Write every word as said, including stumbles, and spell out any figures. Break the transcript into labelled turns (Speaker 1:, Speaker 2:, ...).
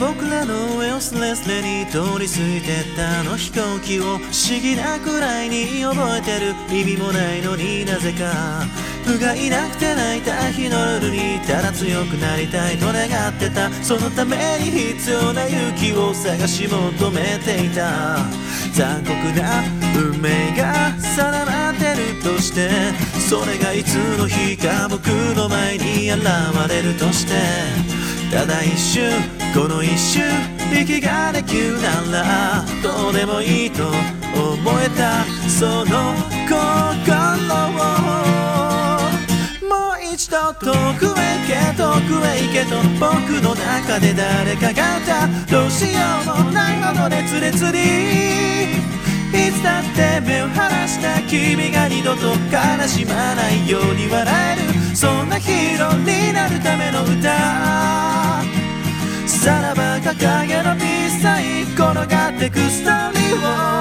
Speaker 1: 僕らの上をスレスレに通り過ぎてったあの飛行機を不思議なくらいに覚えてる。意味もないのになぜか不甲斐なくて泣いた日の夜にただ強くなりたいと願ってた。そのために必要な勇気を探し求めていた。残酷な運命が定まってるとして、それがいつの日か僕の前に現れるとして、ただ一瞬この一瞬息ができるならどうでもいいと思えた。その心をもう一度遠くへ行け遠くへ行けと僕の中で誰かが歌う。どうしようもないほど熱烈にいつだって目を離した君が二度と悲しまないように笑える、そんなヒーローになるための歌。さらば掲げのピースサイン転がってくストーリーを